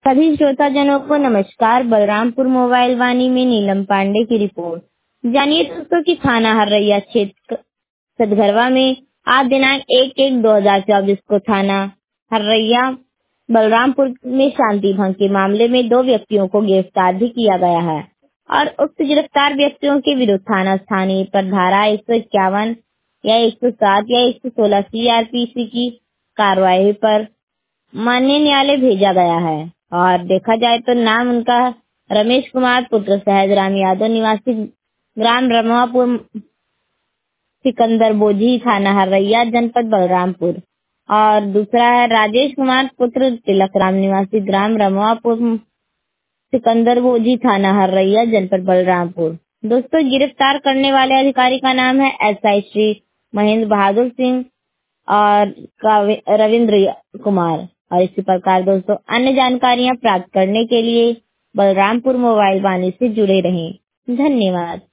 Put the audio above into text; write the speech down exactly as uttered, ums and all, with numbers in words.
सभी श्रोताजनों को नमस्कार। बलरामपुर मोबाइल वाणी में नीलम पांडे की रिपोर्ट। जानिए दोस्तों कि थाना हर्रैया क्षेत्र सतघरवा में आज दिनांक एक एक दो हजार चौबीस को थाना हर्रैया बलरामपुर में शांति भंग के मामले में दो व्यक्तियों को गिरफ्तार भी किया गया है और उक्त गिरफ्तार व्यक्तियों के विरुद्ध थाना स्थानीय पर धारा एक सौ इक्यावन या एक सौ सात या एक सौ सोलह सीआरपीसी की कार्रवाई पर माननीय न्यायालय भेजा गया है। और देखा जाए तो नाम उनका रमेश कुमार पुत्र सहजराम यादव निवासी ग्राम रमवापुर सिकंदर बोझी थाना हर्रैया जनपद बलरामपुर और दूसरा है राजेश कुमार पुत्र तिलक राम निवासी ग्राम रमवापुर सिकंदर बोझी थाना हर्रैया जनपद बलरामपुर। दोस्तों, गिरफ्तार करने वाले अधिकारी का नाम है एस आई श्री महेंद्र बहादुर सिंह और कावे- रविंद्र कुमार। और इसी प्रकार दोस्तों अन्य जानकारियां प्राप्त करने के लिए बलरामपुर मोबाइल वाणी से जुड़े रहें। धन्यवाद।